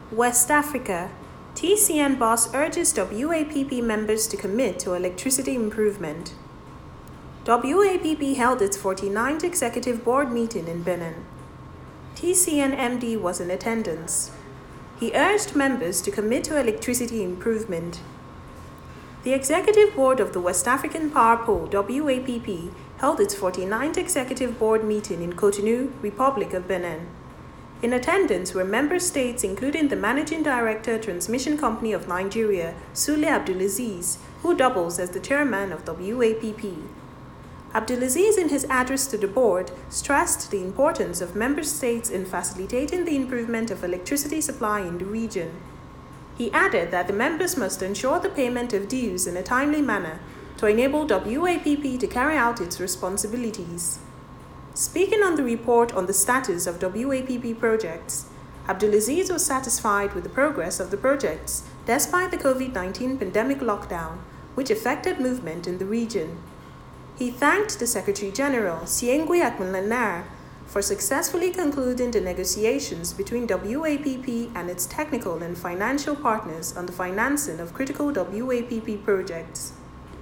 West Africa. TCN boss urges WAPP members to commit to electricity improvement. WAPP held its 49th Executive Board meeting in Benin. TCN MD was in attendance. He urged members to commit to electricity improvement. The Executive Board of the West African Power Pool, WAPP, held its 49th Executive Board meeting in Cotonou, Republic of Benin. In attendance were member states including the Managing Director, Transmission Company of Nigeria, Sule Abdulaziz, who doubles as the chairman of WAPP. Abdulaziz, in his address to the board, stressed the importance of member states in facilitating the improvement of electricity supply in the region. He added that the members must ensure the payment of dues in a timely manner to enable WAPP to carry out its responsibilities. Speaking on the report on the status of WAPP projects, Abdulaziz was satisfied with the progress of the projects despite the COVID-19 pandemic lockdown, which affected movement in the region. He thanked the Secretary-General, Siengui Akmalanar, for successfully concluding the negotiations between WAPP and its technical and financial partners on the financing of critical WAPP projects.